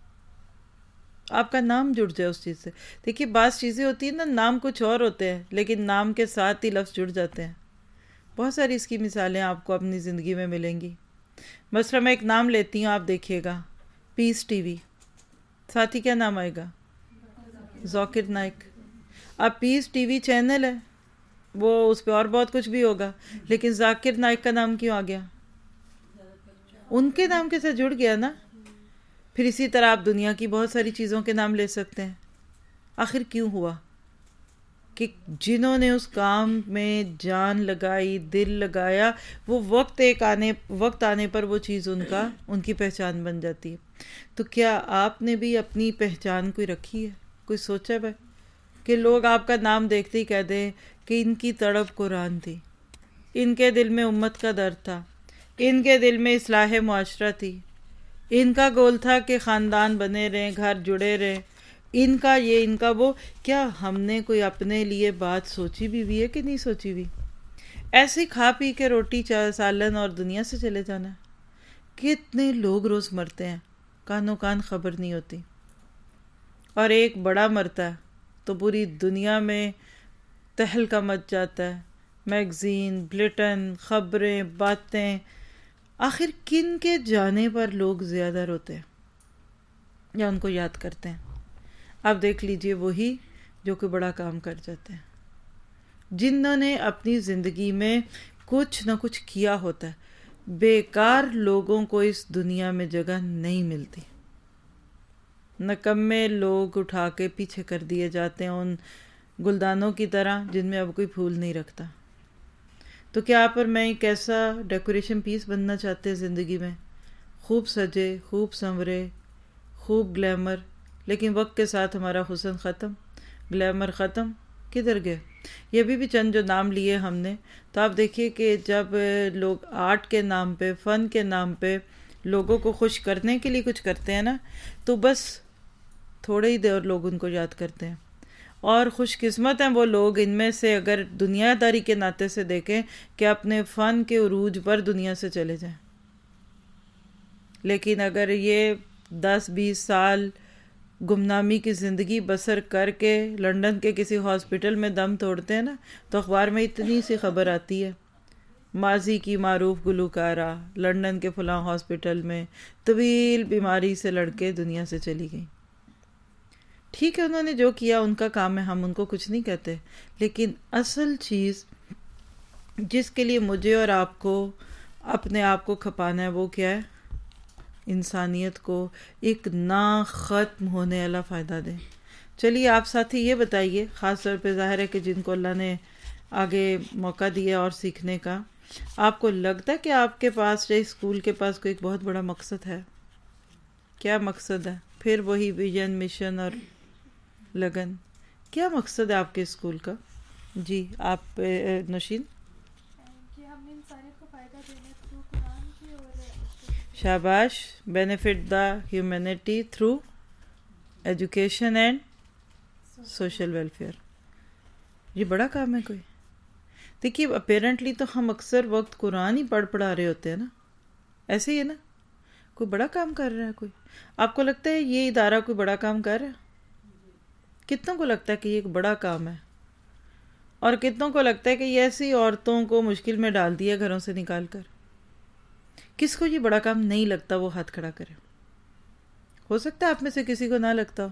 آپ کا نام جڑ جائے اس چیز سے؟ دیکھیے بعض چیزیں ہوتی ہیں نا، نام کچھ اور ہوتے ہیں لیکن نام کے ساتھ ہی لفظ جڑ جاتے ہیں. بہت ساری اس کی مثالیں آپ کو اپنی زندگی میں ملیں گی. مثلا میں ایک نام لیتی ہوں، آپ دیکھیے گا، پیس ٹی وی، ساتھ ہی کیا نام آئے گا؟ ذاکر نائک. اب پیس ٹی وی چینل ہے، وہ اس پہ اور بہت کچھ بھی ہوگا، لیکن ذاکر نائک کا نام کیوں آ گیا؟ ان کے نام کے ساتھ جڑ گیا نا. پھر اسی طرح آپ دنیا کی بہت ساری چیزوں کے نام لے سکتے ہیں. آخر کیوں ہوا کہ جنہوں نے اس کام میں جان لگائی، دل لگایا، وہ وقت آنے پر وہ چیز ان کی پہچان بن جاتی ہے. تو کیا آپ نے بھی اپنی پہچان کوئی رکھی ہے؟ کوئی سوچا ہے کہ لوگ آپ کا نام دیکھتے ہی کہہ دیں کہ ان کی تڑپ قرآن تھی، ان کے دل میں امت کا درد تھا، ان کے دل میں اصلاح معاشرہ تھی، ان کا گول تھا کہ خاندان بنے رہیں، گھر جڑے رہیں، ان کا یہ، ان کا وہ. کیا ہم نے کوئی اپنے لیے بات سوچی بھی ہے کہ نہیں سوچی بھی؟ ایسے کھا پی کے روٹی سالن اور دنیا سے چلے جانا ہے. کتنے لوگ روز مرتے ہیں، کانوں کان خبر نہیں ہوتی. اور ایک بڑا مرتا ہے تو پوری دنیا میں تہلکہ مچ جاتا ہے. میگزین، بلیٹن، خبریں، باتیں. آخر کن کے جانے پر لوگ زیادہ روتے ہیں یا ان کو یاد کرتے ہیں؟ آپ دیکھ لیجئے وہی جو کوئی بڑا کام کر جاتے ہیں، جنہوں نے اپنی زندگی میں کچھ نہ کچھ کیا ہوتا ہے. بیکار لوگوں کو اس دنیا میں جگہ نہیں ملتی. نکمے لوگ اٹھا کے پیچھے کر دیے جاتے ہیں ان گلدانوں کی طرح جن میں اب کوئی پھول نہیں رکھتا. تو کیا آپ اور میں ایک ایسا ڈیکوریشن پیس بننا چاہتے ہیں زندگی میں؟ خوب سجے، خوب سنورے، خوب گلیمر، لیکن وقت کے ساتھ ہمارا حسن ختم، گلیمر ختم. کدھر گئے؟ یہ بھی چند جو نام لیے ہم نے. تو آپ دیکھیے کہ جب لوگ آرٹ کے نام پہ، فن کے نام پہ لوگوں کو خوش کرنے کے لیے کچھ کرتے ہیں نا، تو بس تھوڑے ہی دیر لوگ ان کو یاد کرتے ہیں. اور خوش قسمت ہیں وہ لوگ ان میں سے اگر دنیا داری کے ناطے سے دیکھیں کہ اپنے فن کے عروج پر دنیا سے چلے جائیں. لیکن اگر یہ 10-20 سال گمنامی کی زندگی بسر کر کے لندن کے کسی ہاسپٹل میں دم توڑتے ہیں نا، تو اخبار میں اتنی سی خبر آتی ہے، ماضی کی معروف گلوکارہ لندن کے فلاں ہاسپٹل میں طویل بیماری سے لڑ کے دنیا سے چلی گئی. ٹھیک ہے، انہوں نے جو کیا ان کا کام ہے، ہم ان کو کچھ نہیں کہتے. لیکن اصل چیز جس کے لیے مجھے اور آپ کو اپنے آپ کو کھپانا ہے وہ کیا ہے؟ انسانیت کو ایک نہ ختم ہونے والا فائدہ دیں. چلیے آپ ساتھی یہ بتائیے، خاص طور پہ ظاہر ہے کہ جن کو اللہ نے آگے موقع دیا اور سیکھنے کا، آپ کو لگتا ہے کہ آپ کے پاس چاہے اسکول کے پاس کوئی ایک بہت بڑا مقصد ہے؟ کیا مقصد ہے؟ پھر وہی ویژن، مشن اور لگن. کیا مقصد ہے آپ کے اسکول کا؟ جی آپ نوشین. کہ ہم انسانیت کو فائدہ دینا تھرو قرآن کی، اور شاباش. Benefit the humanity through education and social welfare. یہ بڑا کام ہے کوئی. دیکھیے اپیرنٹلی تو ہم اکثر وقت قرآن ہی پڑھا رہے ہوتے ہیں نا، ایسے ہی ہے نا. کوئی بڑا کام کر رہا ہے کوئی؟ آپ کو لگتا ہے یہ ادارہ کوئی بڑا کام کر رہا ہے؟ کتنوں کو لگتا ہے کہ یہ ایک بڑا کام ہے؟ اور کتنوں کو لگتا ہے کہ یہ ایسی عورتوں کو مشکل میں ڈال دیا گھروں سے نکال کر؟ کس کو یہ بڑا کام نہیں لگتا وہ ہاتھ کھڑا کرے. ہو سکتا ہے آپ میں سے کسی کو نہ لگتا ہو.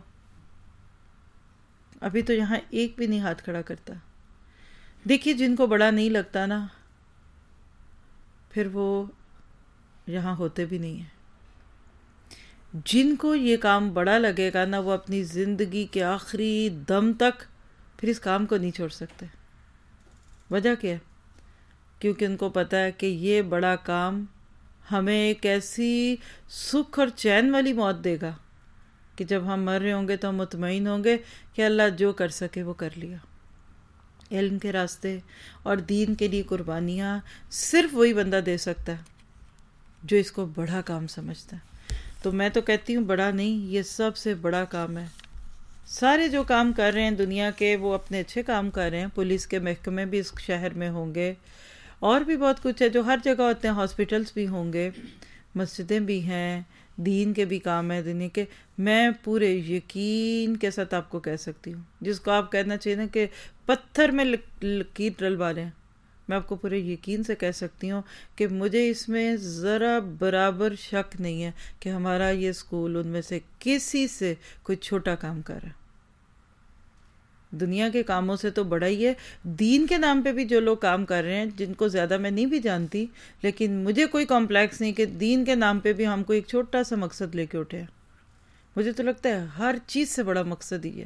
ابھی تو یہاں ایک بھی نہیں ہاتھ کھڑا کرتا. دیکھیے جن کو بڑا نہیں لگتا نا، پھر وہ یہاں ہوتے بھی نہیں ہیں. جن کو یہ کام بڑا لگے گا نا، وہ اپنی زندگی کے آخری دم تک پھر اس کام کو نہیں چھوڑ سکتے. وجہ کیا ہے؟ کیونکہ ان کو پتہ ہے کہ یہ بڑا کام ہمیں ایک ایسی سکھ اور چین والی موت دے گا کہ جب ہم مر رہے ہوں گے تو ہم مطمئن ہوں گے کہ اللہ جو کر سکے وہ کر لیا. علم کے راستے اور دین کے لیے قربانیاں صرف وہی بندہ دے سکتا ہے جو اس کو بڑا کام سمجھتا ہے. تو میں تو کہتی ہوں بڑا نہیں، یہ سب سے بڑا کام ہے. سارے جو کام کر رہے ہیں دنیا کے وہ اپنے اچھے کام کر رہے ہیں. پولیس کے محکمے بھی اس شہر میں ہوں گے، اور بھی بہت کچھ ہے جو ہر جگہ ہوتے ہیں. ہاسپٹلس بھی ہوں گے، مسجدیں بھی ہیں، دین کے بھی کام ہیں دنیا کے. میں پورے یقین کے ساتھ آپ کو کہہ سکتی ہوں، جس کو آپ کہنا چاہیے نا کہ پتھر میں لکیر ڈلوا لیں، میں آپ کو پورے یقین سے کہہ سکتی ہوں کہ مجھے اس میں ذرا برابر شک نہیں ہے کہ ہمارا یہ اسکول ان میں سے کسی سے کوئی چھوٹا کام کر رہا ہے. دنیا کے کاموں سے تو بڑا ہی ہے. دین کے نام پہ بھی جو لوگ کام کر رہے ہیں، جن کو زیادہ میں نہیں بھی جانتی، لیکن مجھے کوئی کمپلیکس نہیں کہ دین کے نام پہ بھی ہم کو ایک چھوٹا سا مقصد لے کے اٹھے. مجھے تو لگتا ہے ہر چیز سے بڑا مقصد ہی ہے.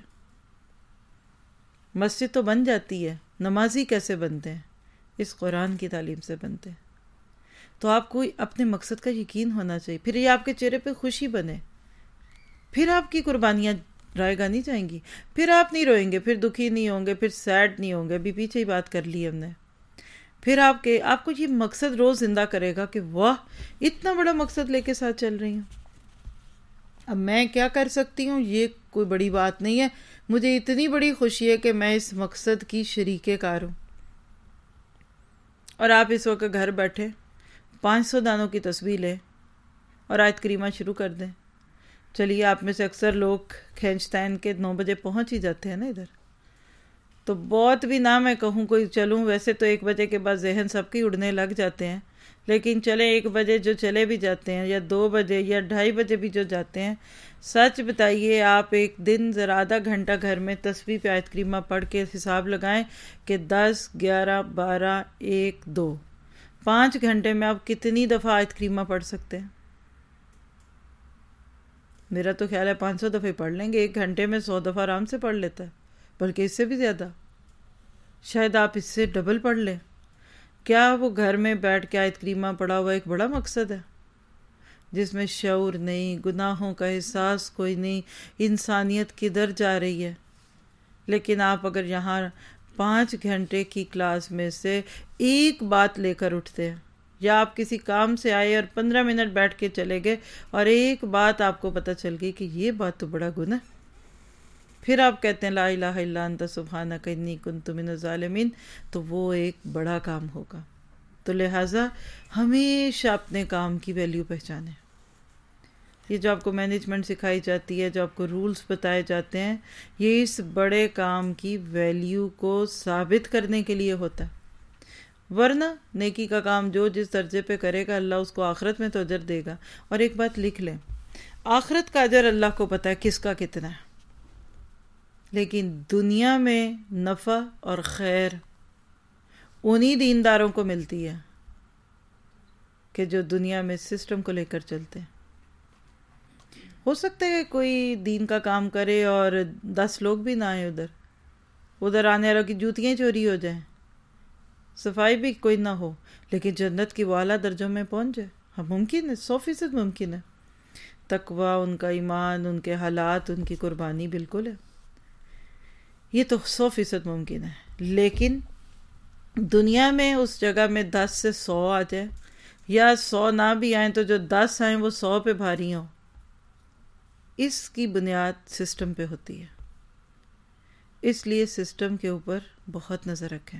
مسجد تو بن جاتی ہے، نمازی کیسے بنتے ہیں؟ اس قرآن کی تعلیم سے بنتے ہیں. تو آپ کو اپنے مقصد کا یقین ہونا چاہیے، پھر یہ آپ کے چہرے پہ خوشی بنے، پھر آپ کی قربانیاں رائے گا نہیں جائیں گی، پھر آپ نہیں روئیں گے، پھر دکھی نہیں ہوں گے، پھر سیڈ نہیں ہوں گے. ابھی پیچھے ہی بات کر لی ہم نے. پھر آپ کو یہ مقصد روز زندہ کرے گا کہ واہ، اتنا بڑا مقصد لے کے ساتھ چل رہی ہوں. اب میں کیا کر سکتی ہوں؟ یہ کوئی بڑی بات نہیں ہے. مجھے اتنی بڑی خوشی ہے کہ میں اس مقصد کی شریک کار ہوں. اور آپ اس وقت گھر بیٹھے 500 دانوں کی تسبیح لیں اور آیت کریمہ شروع کر دیں. چلیے، آپ میں سے اکثر لوگ کھینچتین کے 9 بجے پہنچ ہی جاتے ہیں نا ادھر، تو بہت بھی نہ میں کہوں کوئی چلوں. ویسے تو 1 بجے کے بعد ذہن سب کی اڑنے لگ جاتے ہیں، لیکن چلے 1 بجے جو چلے بھی جاتے ہیں، یا 2 بجے یا 2:30 بجے بھی جو جاتے ہیں، سچ بتائیے آپ ایک دن ذرا آدھا گھنٹہ گھر میں تسبیح پہ آیت کریمہ پڑھ کے حساب لگائیں کہ 10 11 12 1 2 5 گھنٹے میں آپ کتنی دفعہ آیت کریمہ پڑھ سکتے ہیں. میرا تو خیال ہے 500 دفعہ پڑھ لیں گے. 1 گھنٹے میں 100 دفعہ آرام سے پڑھ لیتا ہے، بلکہ اس سے بھی زیادہ. شاید آپ اس سے ڈبل پڑھ لیں. کیا وہ گھر میں بیٹھ کے آیت کریمہ پڑھا ہوا ایک بڑا مقصد ہے، جس میں شعور نہیں، گناہوں کا احساس کوئی نہیں، انسانیت کدھر جا رہی ہے. لیکن آپ اگر یہاں 5 گھنٹے کی کلاس میں سے ایک بات لے کر اٹھتے ہیں، یا آپ کسی کام سے آئے اور 15 منٹ بیٹھ کے چلے گئے اور ایک بات آپ کو پتہ چل گئی کہ یہ بات تو بڑا گناہ، پھر آپ کہتے ہیں لا الہ الا انت سبحانک انی کنت من الظالمین، تو وہ ایک بڑا کام ہوگا. تو لہٰذا ہمیشہ اپنے کام کی ویلیو پہچانیں. یہ جو آپ کو مینجمنٹ سکھائی جاتی ہے، جو آپ کو رولز بتائے جاتے ہیں، یہ اس بڑے کام کی ویلیو کو ثابت کرنے کے لیے ہوتا ہے. ورنہ نیکی کا کام جو جس درجے پہ کرے گا، اللہ اس کو آخرت میں تو اجر دے گا. اور ایک بات لکھ لیں، آخرت کا اجر اللہ کو پتہ ہے کس کا کتنا ہے، لیکن دنیا میں نفع اور خیر انہی دینداروں کو ملتی ہے کہ جو دنیا میں سسٹم کو لے کر چلتے ہیں. ہو سکتا ہے کوئی دین کا کام کرے اور 10 لوگ بھی نہ آئیں، ادھر آنے والوں کی جوتیاں چوری ہو جائیں، صفائی بھی کوئی نہ ہو، لیکن جنت کی وہ اعلیٰ درجوں میں پہنچ جائے. ہاں ممکن ہے، 100% ممکن ہے. تقویٰ، ان کا ایمان، ان کے حالات، ان کی قربانی بالکل ہے، یہ تو 100% ممکن ہے. لیکن دنیا میں اس جگہ میں 10 سے 100 آ جائیں، یا 100 نہ بھی آئیں تو جو 10 آئیں وہ 100 پہ بھاری ہوں. اس کی بنیاد سسٹم پہ ہوتی ہے. اس لیے سسٹم کے اوپر بہت نظر رکھیں.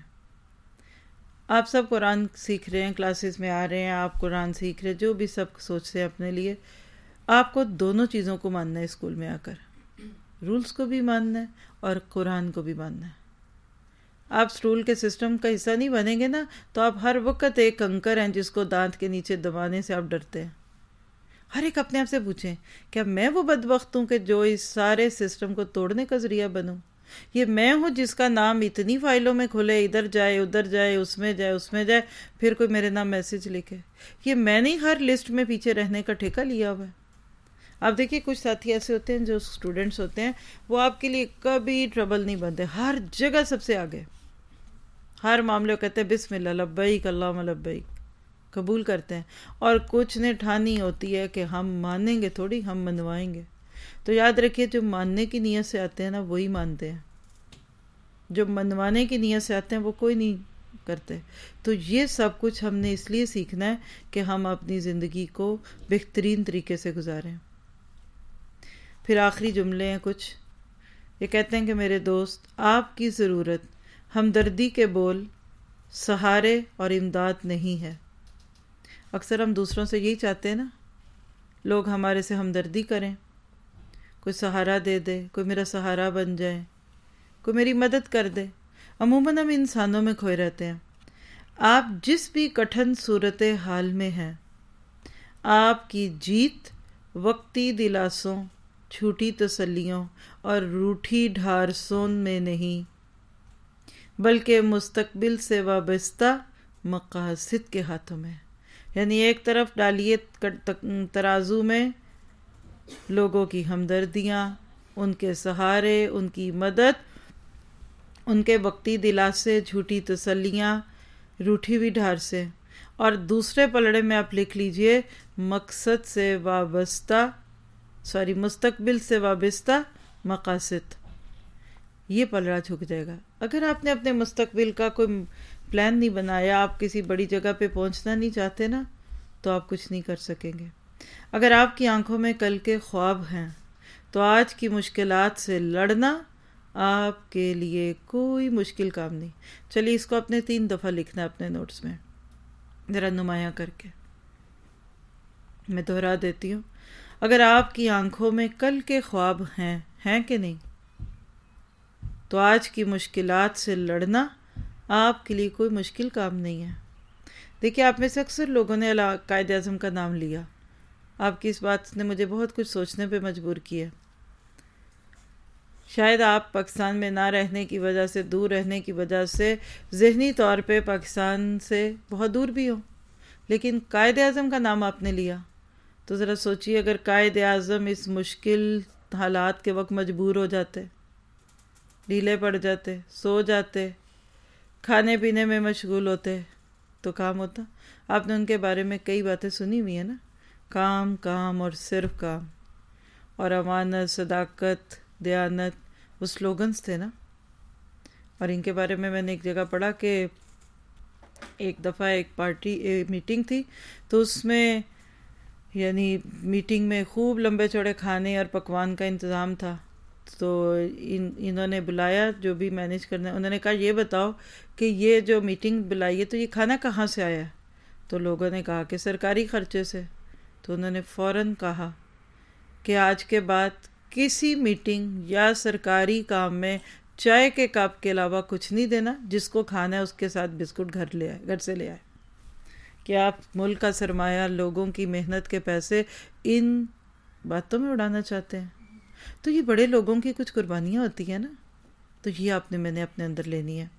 آپ سب قرآن سیکھ رہے ہیں، کلاسز میں آ رہے ہیں، آپ قرآن سیکھ رہے ہیں، جو بھی سب سوچتے ہیں اپنے لیے، آپ کو دونوں چیزوں کو ماننا ہے. اسکول میں آ کر رولز کو بھی ماننا ہے اور قرآن کو بھی ماننا ہے. آپ اسکول کے سسٹم کا حصہ نہیں بنیں گے نا، تو آپ ہر وقت ایک کنکر ہیں جس کو دانت کے نیچے دبانے سے آپ ڈرتے ہیں. ہر ایک اپنے آپ سے پوچھیں، کیا میں وہ بدبخت ہوں کہ جو اس سارے سسٹم کو توڑنے کا ذریعہ بنوں؟ یہ میں ہوں جس کا نام اتنی فائلوں میں کھلے، ادھر جائے ادھر جائے، اس میں جائے اس میں جائے، پھر کوئی میرے نام میسج لکھے؟ یہ میں نہیں ہر لسٹ میں پیچھے رہنے کا ٹھیکہ لیا ہوا ہے. آپ دیکھیے کچھ ساتھی ایسے ہوتے ہیں جو اسٹوڈنٹس ہوتے ہیں، وہ آپ کے لیے کبھی ٹربل نہیں بنتے، ہر جگہ سب سے آگے، ہر معاملے کو کہتے ہیں بسم اللہ لبیک اللہم لبیک، قبول کرتے ہیں. اور کچھ نے ٹھانی ہوتی ہے کہ ہم مانیں گے تھوڑی، ہم منوائیں گے. تو یاد رکھیے جو ماننے کی نیت سے آتے ہیں نا وہی مانتے ہیں، جو منوانے کی نیت سے آتے ہیں وہ کوئی نہیں کرتے. تو یہ سب کچھ ہم نے اس لیے سیکھنا ہے کہ ہم اپنی زندگی کو بہترین طریقے سے گزاریں. پھر آخری جملے ہیں کچھ، یہ کہتے ہیں کہ میرے دوست، آپ کی ضرورت ہمدردی کے بول، سہارے اور امداد نہیں ہے. اکثر ہم دوسروں سے یہی چاہتے ہیں نا، لوگ ہمارے سے ہمدردی کریں، کوئی سہارا دے دے، کوئی میرا سہارا بن جائے، کوئی میری مدد کر دے. عموماً ہم انسانوں میں کھوئے رہتے ہیں. آپ جس بھی کٹھن صورت حال میں ہیں، آپ کی جیت وقتی دلاسوں، چھوٹی تسلیوں اور روٹھی ڈھارسوں میں نہیں، بلکہ مستقبل سے وابستہ مقاصد کے ہاتھوں میں. یعنی ایک طرف ڈالیے ترازو میں لوگوں کی ہمدردیاں، ان کے سہارے، ان کی مدد، ان کے وقتی دلاسے، جھوٹی تسلیاں، روٹھی ہوئی ڈھار سے، اور دوسرے پلڑے میں آپ لکھ لیجئے مستقبل سے وابستہ مقاصد. یہ پلڑا جھک جائے گا. اگر آپ نے اپنے مستقبل کا کوئی پلان نہیں بنایا، آپ کسی بڑی جگہ پہ پہنچنا نہیں چاہتے نا، تو آپ کچھ نہیں کر سکیں گے. اگر آپ کی آنکھوں میں کل کے خواب ہیں تو آج کی مشکلات سے لڑنا آپ کے لیے کوئی مشکل کام نہیں. چلیے اس کو اپنے 3 دفعہ لکھنا اپنے نوٹس میں ذرا نمایاں کر کے. میں دہرا دیتی ہوں. اگر آپ کی آنکھوں میں کل کے خواب ہیں کہ نہیں، تو آج کی مشکلات سے لڑنا آپ کے لیے کوئی مشکل کام نہیں ہے. دیکھیے آپ میں سے اکثر لوگوں نے قائد اعظم کا نام لیا. آپ کی اس بات نے مجھے بہت کچھ سوچنے پہ مجبور کیا. شاید آپ پاکستان میں نہ رہنے کی وجہ سے، دور رہنے کی وجہ سے ذہنی طور پہ پاکستان سے بہت دور بھی ہوں، لیکن قائد اعظم کا نام آپ نے لیا. تو ذرا سوچیے اگر قائد اعظم اس مشکل حالات کے وقت مجبور ہو جاتے، ڈھیلے پڑ جاتے، سو جاتے، کھانے پینے میں مشغول ہوتے، تو کام ہوتا. آپ نے ان کے بارے میں کئی باتیں سنی ہوئی ہیں نا، کام کام اور صرف کام، اور امانت، صداقت، دیانت، وہ سلوگنز تھے نا. اور ان کے بارے میں نے ایک جگہ پڑھا کہ ایک دفعہ ایک میٹنگ تھی، تو اس میں یعنی میٹنگ میں خوب لمبے چوڑے کھانے اور پکوان کا انتظام تھا. تو انہوں نے بلایا جو بھی مینیج کرنا ہے، انہوں نے کہا یہ بتاؤ کہ یہ جو میٹنگ بلائی ہے تو یہ کھانا کہاں سے آیا؟ تو لوگوں نے کہا کہ سرکاری خرچے سے. تو انہوں نے فوراً کہا کہ آج کے بعد کسی میٹنگ یا سرکاری کام میں چائے کے کپ کے علاوہ کچھ نہیں دینا. جس کو کھانا ہے اس کے ساتھ بسکٹ گھر سے لے آئے. کہ آپ ملک کا سرمایہ، لوگوں کی محنت کے پیسے ان باتوں میں اڑانا چاہتے ہیں. تو یہ بڑے لوگوں کی کچھ قربانیاں ہوتی ہیں نا، تو یہ میں نے اپنے اندر لینی ہے.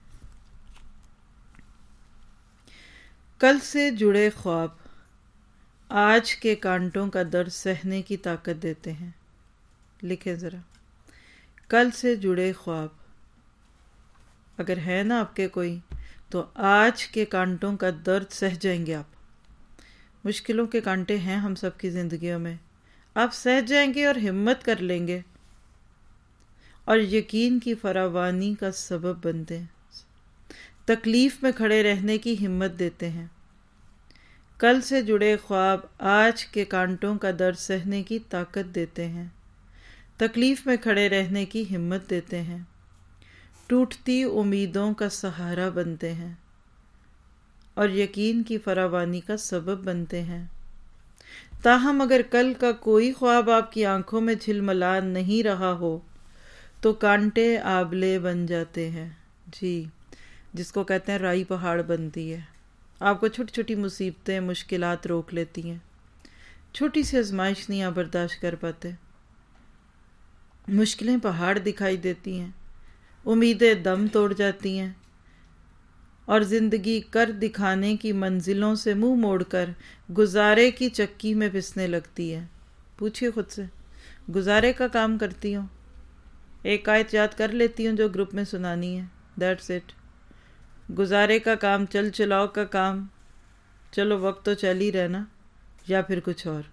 کل سے جڑے خواب آج کے کانٹوں کا درد سہنے کی طاقت دیتے ہیں. لکھیں ذرا، کل سے جڑے خواب اگر ہے نا آپ کے کوئی، تو آج کے کانٹوں کا درد سہ جائیں گے آپ. مشکلوں کے کانٹے ہیں ہم سب کی زندگیوں میں، آپ سہ جائیں گے اور ہمت کر لیں گے، اور یقین کی فراوانی کا سبب بنتے ہیں. تکلیف میں کھڑے رہنے کی ہمت دیتے ہیں. کل سے جڑے خواب آج کے کانٹوں کا درد سہنے کی طاقت دیتے ہیں. تکلیف میں کھڑے رہنے کی ہمت دیتے ہیں. ٹوٹتی امیدوں کا سہارا بنتے ہیں اور یقین کی فراوانی کا سبب بنتے ہیں. تاہم اگر کل کا کوئی خواب آپ کی آنکھوں میں جھلملا نہیں رہا ہو تو کانٹے آبلے بن جاتے ہیں. جی، جس کو کہتے ہیں رائی پہاڑ بنتی ہے. آپ کو چھوٹی چھوٹی مصیبتیں، مشکلات روک لیتی ہیں. چھوٹی سی آزمائش نہیں آپ برداشت کر پاتے. مشکلیں پہاڑ دکھائی دیتی ہیں، امیدیں دم توڑ جاتی ہیں، اور زندگی کر دکھانے کی منزلوں سے منہ موڑ کر گزارے کی چکی میں پسنے لگتی ہے. پوچھئے خود سے، گزارے کا کام کرتی ہوں، ایک آیت یاد کر لیتی ہوں جو گروپ میں سنانی ہے، دیٹس اٹ. گزارے کا کام، چل چلاؤ کا کام، چلو وقت تو چل ہی رہنا، یا پھر کچھ اور.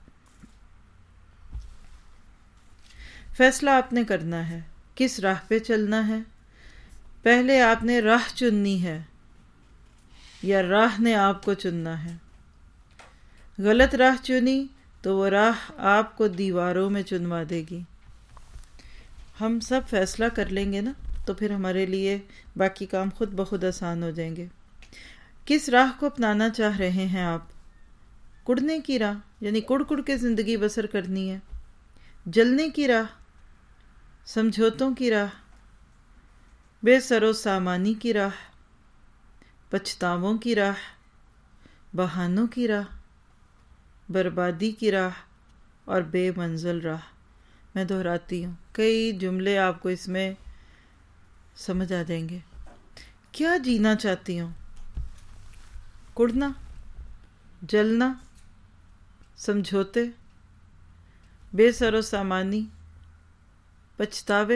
فیصلہ آپ نے کرنا ہے کس راہ پہ چلنا ہے. پہلے آپ نے راہ چننی ہے یا راہ نے آپ کو چننا ہے. غلط راہ چنی تو وہ راہ آپ کو دیواروں میں چنوا دے گی. ہم سب فیصلہ کر لیں گے نا تو پھر ہمارے لیے باقی کام خود بخود آسان ہو جائیں گے. کس راہ کو اپنانا چاہ رہے ہیں آپ؟ کڑنے کی راہ، یعنی کڑ کڑ کے زندگی بسر کرنی ہے؟ جلنے کی راہ، سمجھوتوں کی راہ، بے سر و سامانی کی راہ، پچھتاووں کی راہ، بہانوں کی راہ، بربادی کی راہ اور بے منزل راہ. میں دہراتی ہوں، کئی جملے آپ کو اس میں سمجھ آ جائیں گے. کیا جینا چاہتی ہوں؟ کڑنا، جلنا، سمجھوتے، بے سر و سامانی، پچھتاوے،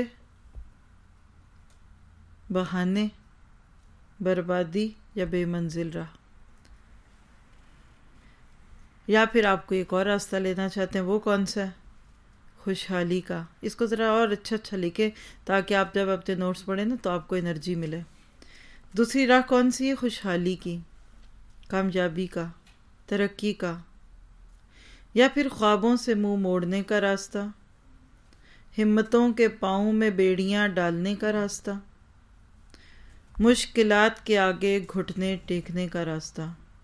بہانے، بربادی یا بے منزل راہ. یا پھر آپ کو ایک اور راستہ لینا چاہتے ہیں، وہ کون سا ہے؟ خوشحالی کا. اس کو ذرا اور اچھا لکھیں تاکہ آپ جب اپنے نوٹس پڑھیں نا تو آپ کو انرجی ملے. دوسری راہ کون سی ہے؟ خوشحالی کی، کامیابی کا، ترقی کا. یا پھر خوابوں سے منہ موڑنے کا راستہ، ہمتوں کے پاؤں میں بیڑیاں ڈالنے کا راستہ، مشکلات کے آگے گھٹنے ٹیکنے کا راستہ،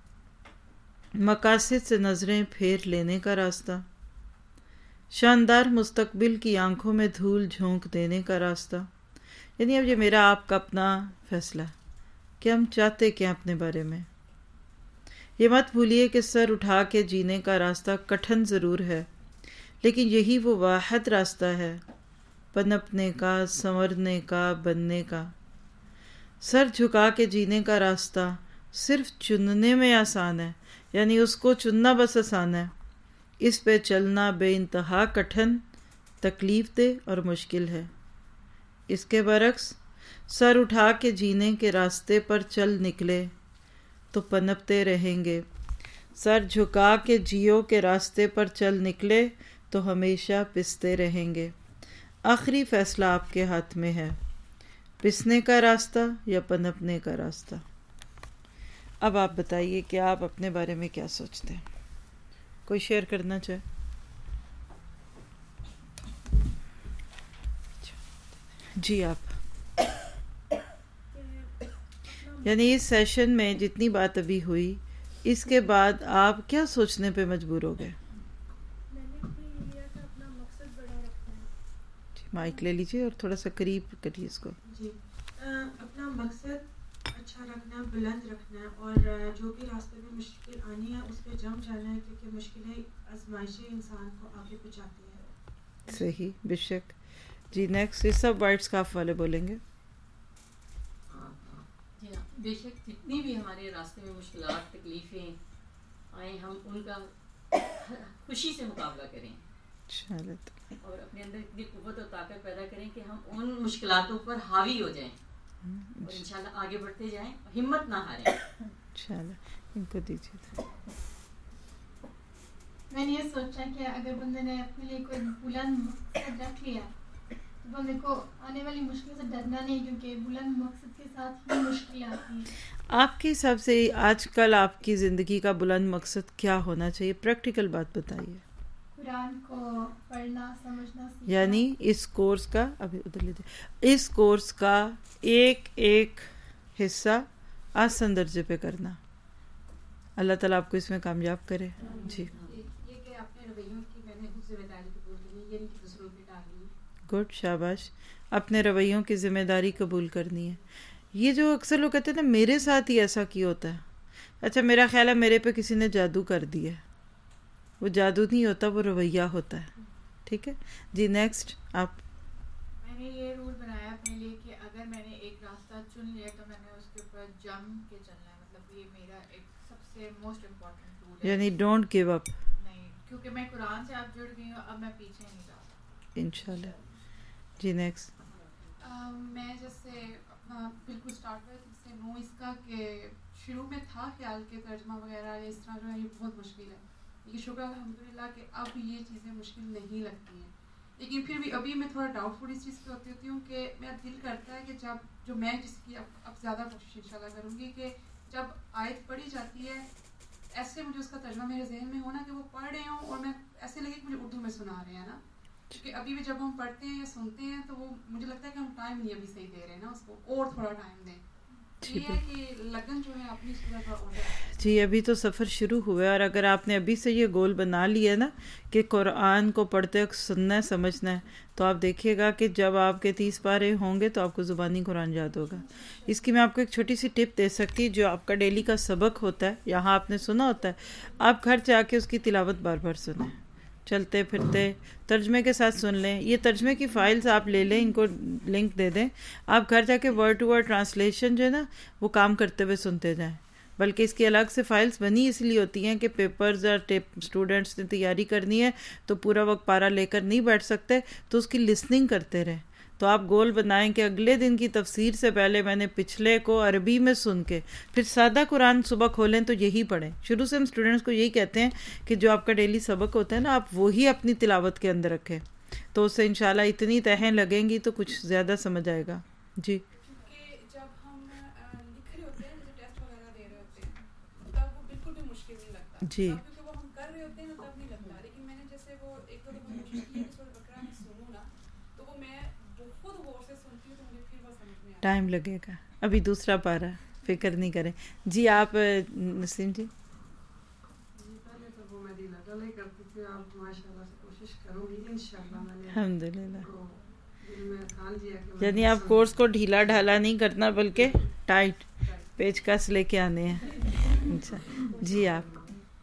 مقاصد سے نظریں پھیر لینے کا راستہ، شاندار مستقبل کی آنکھوں میں دھول جھونک دینے کا راستہ. یعنی اب یہ میرا آپ کا اپنا فیصلہ ہے کہ ہم چاہتے کیا اپنے بارے میں. یہ مت بھولیے کہ سر اٹھا کے جینے کا راستہ کٹھن ضرور ہے، لیکن یہی وہ واحد راستہ ہے پنپنے کا، سنورنے کا، بننے کا. سر جھکا کے جینے کا راستہ صرف چننے میں آسان ہے، یعنی اس کو چننا بس آسان ہے. اس پہ چلنا بے انتہا کٹھن، تکلیف دہ اور مشکل ہے. اس کے برعکس سر اٹھا کے جینے کے راستے پر چل نکلے تو پنپتے رہیں گے. سر جھکا کے جیو کے راستے پر چل نکلے تو ہمیشہ پستے رہیں گے. آخری فیصلہ آپ کے ہاتھ میں ہے، پسنے کا راستہ یا پنپنے کا راستہ. اب آپ بتائیے کہ آپ اپنے بارے میں کیا سوچتے ہیں؟ کوئی شیئر کرنا چاہے؟ جی آپ. یعنی اس سیشن میں جتنی بات ابھی ہوئی اس کے بعد آپ کیا سوچنے پہ مجبور ہو گئے؟ مائک لے لیجیے اور تھوڑا سا قریب کریے اس کو. جی، اپنا مقصد اچھا رکھنا، بلند رکھنا، اور جو بھی راستے میں مشکل آنی ہے اس پہ جم جانا ہے، کیونکہ مشکلیں آزمائشیں انسان کو آگے پہنچاتی ہیں. صحیح، بے شک. جی نیکسٹ. یہ سب ورڈز کاف والے بولیں گے. جی ہاں، بے شک جتنی بھی ہمارے راستے میں مشکلات، تکلیفیں آئیں، ہم ان کا خوشی سے مقابلہ کریں اور اپنے اندر اتنی قوت اور طاقت پیدا کریں کہ ہم ان مشکلاتوں پر حاوی ہو جائیں اور انشاءاللہ آگے بڑھتے جائیں، ہمت نہ ہاریں. انشاءاللہ. ان کو دیجیے. میں نے یہ سوچا کہ اگر بندے نے اپنے لیے کوئی بلند مقصد رکھ لیا تو بندے کو آنے والی مشکل سے ڈرنا نہیں، کیونکہ بلند مقصد کے ساتھ ہی مشکل آتی ہے. آپ کے حساب سے آج کل آپ کی زندگی کا بلند مقصد کیا ہونا چاہیے؟ پریکٹیکل بات بتائیے. قرآن کو پڑھنا، سمجھنا، سیکھنا. یعنی اس کورس کا ابھی ادھر لے جائے، اس کورس کا ایک ایک حصہ آسان درجے پہ کرنا. اللہ تعالیٰ آپ کو اس میں کامیاب کرے. جی یہ کہ اپنے رویوں کی میں نے خود ذمہ داری قبول کرنی ہے، یہ نہیں کہ دوسروں پہ ڈالنی. گڈ، شاباش. اپنے رویوں کی ذمہ داری قبول کرنی ہے. یہ جو اکثر لوگ کہتے ہیں نا میرے ساتھ ہی ایسا کیوں ہوتا ہے، اچھا میرا خیال ہے میرے پہ کسی نے جادو کر دیا. وہ جادو نہیں ہوتا، وہ رویہ ہوتا ہے. ٹھیک ہے جی نیکسٹ. آپ. میں نے یہ رول بنایا اپنے لیے کہ اگر میں نے ایک راستہ چن لیا تو میں نے اس کے اوپر جم کے چلنا ہے. مطلب یہ میرا ایک سب سے موسٹ امپورٹنٹ رول ہے. یعنی ڈونٹ گیو اپ. نہیں، کیونکہ میں قرآن سے اب جڑ گئی ہوں، اب میں پیچھے نہیں جا سکتی انشاءاللہ. جی نیکسٹ. میں جیسے اپنا بالکل اسٹارٹ سے ہوں اس کا کہ شروع میں تھا خیال کہ ترجمہ وغیرہ اس طرح جو ہے یہ بہت مشکل ہے، لیکن شکر الحمدللہ کہ اب یہ چیزیں مشکل نہیں لگتی ہیں. لیکن پھر بھی ابھی میں تھوڑا ڈاؤٹ فل اس چیز پہ ہوتی ہوں کہ میرا دل کرتا ہے کہ جب جو میں جس کی اب زیادہ کوشش انشاءاللہ کروں گی کہ جب آیت پڑھی جاتی ہے ایسے مجھے اس کا ترجمہ میرے ذہن میں ہونا کہ وہ پڑھ رہے ہوں اور میں ایسے لگے کہ مجھے اردو میں سنا رہے ہیں نا. کیونکہ ابھی بھی جب ہم پڑھتے ہیں یا سنتے ہیں تو وہ مجھے لگتا ہے کہ ہم ٹائم نہیں ابھی صحیح دے رہے ہیں نا اس کو، اور تھوڑا ٹائم دیں. یہ ہے کہ لگن جو ہے اپنی صورت اور جی ابھی تو سفر شروع ہوا ہے، اور اگر آپ نے ابھی سے یہ گول بنا لیا نا کہ قرآن کو پڑھتے وقت سننا ہے، سمجھنا ہے، تو آپ دیکھیے گا کہ جب آپ کے 30 پارے ہوں گے تو آپ کو زبانی قرآن یاد ہوگا. اس کی میں آپ کو ایک چھوٹی سی ٹپ دے سکتی، جو آپ کا ڈیلی کا سبق ہوتا ہے یہاں آپ نے سنا ہوتا ہے، آپ گھر جا کے اس کی تلاوت بار بار سنیں. چلتے پھرتے ترجمے کے ساتھ سن لیں. یہ ترجمے کی فائلز آپ لے لیں, ان کو لنک دے دیں, آپ گھر جا کے ورڈ ٹو ورڈ ٹرانسلیشن جو ہے نا وہ کام کرتے ہوئے سنتے جائیں. بلکہ اس کی الگ سے فائلز بنی اس لیے ہوتی ہیں کہ پیپرز اور اسٹوڈنٹس نے تیاری کرنی ہے تو پورا وقت پارا لے کر نہیں بیٹھ سکتے, تو اس کی لسننگ کرتے رہیں. تو آپ گول بنائیں کہ اگلے دن کی تفسیر سے پہلے میں نے پچھلے کو عربی میں سن کے پھر سادہ قرآن صبح کھولیں تو یہی پڑھیں. شروع سے ہم اسٹوڈنٹس کو یہی کہتے ہیں کہ جو آپ کا ڈیلی سبق ہوتا ہے نا آپ وہی اپنی تلاوت کے اندر رکھیں, تو اس سے انشاءاللہ اتنی تہیں لگیں گی تو کچھ زیادہ سمجھ آئے گا. جی جی ٹائم لگے گا, ابھی دوسرا پارا, فکر نہیں کریں. جی آپ نسیم جی. الحمد للہ, یعنی آپ کورس کو ڈھیلا ڈھالا نہیں کرنا بلکہ ٹائٹ پیچ کس لے کے آنے ہیں. اچھا جی آپ.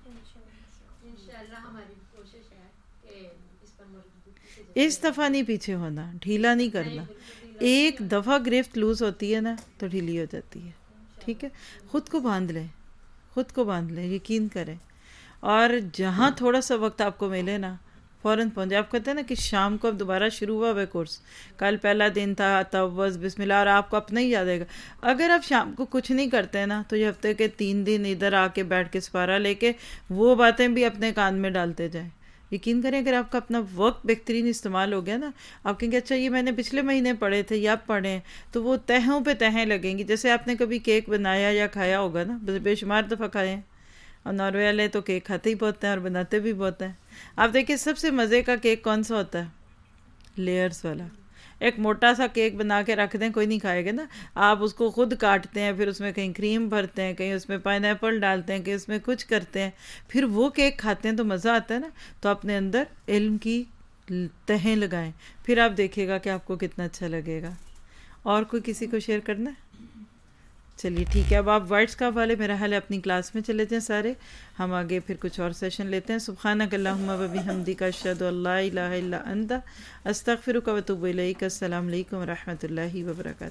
اس دفعہ نہیں پیچھے ہونا, ڈھیلا نہیں کرنا. ایک دفعہ گرفت لوز ہوتی ہے نا تو ڈھیلی ہو جاتی ہے. ٹھیک ہے, خود کو باندھ لیں, خود کو باندھ لیں, یقین کریں. اور جہاں تھوڑا سا وقت آپ کو ملے نا فوراً پہنچے. آپ کہتے ہیں نا کہ شام کو اب دوبارہ شروع ہوا ہے کورس, کل پہلا دن تھا, توبہ بسم اللہ, اور آپ کو اپنا ہی یاد آئے گا. اگر آپ شام کو کچھ نہیں کرتے نا تو یہ ہفتے کے 3 دن ادھر آ کے بیٹھ کے سپارہ لے کے وہ باتیں بھی اپنے کان میں ڈالتے جائیں. یقین کریں اگر آپ کا اپنا وقت بہترین استعمال ہو گیا نا, آپ کہیں گے اچھا یہ میں نے پچھلے مہینے پڑھے تھے یا پڑھیں, تو وہ تہوں پہ تہیں لگیں گی. جیسے آپ نے کبھی کیک بنایا یا کھایا ہوگا نا, بے شمار دفعہ کھائے ہیں, اور ناروے والے تو کیک کھاتے ہی بہت ہیں اور بناتے بھی بہت ہیں. آپ دیکھیں سب سے مزے کا کیک کون سا ہوتا ہے؟ لیئرز والا. ایک موٹا سا کیک بنا کے رکھ دیں, کوئی نہیں کھائے گا نا. آپ اس کو خود کاٹتے ہیں, پھر اس میں کہیں کریم بھرتے ہیں, کہیں اس میں پائن ایپل ڈالتے ہیں, کہیں اس میں کچھ کرتے ہیں, پھر وہ کیک کھاتے ہیں تو مزہ آتا ہے نا. تو اپنے اندر علم کی تہیں لگائیں, پھر آپ دیکھیے گا کہ آپ کو کتنا اچھا لگے گا. اور کوئی کسی کو شیئر کرنا ہے؟ چلیے ٹھیک ہے, اب آپ ورڈز کا والے میرا حال ہے اپنی کلاس میں چلے جائیں سارے, ہم آگے پھر کچھ اور سیشن لیتے ہیں. سبحانک اللہم و بحمدک اشہد ان لا الہ الا انت استغفرک و اتوب الیک. السلام علیکم و رحمۃ اللہ وبرکاتہ.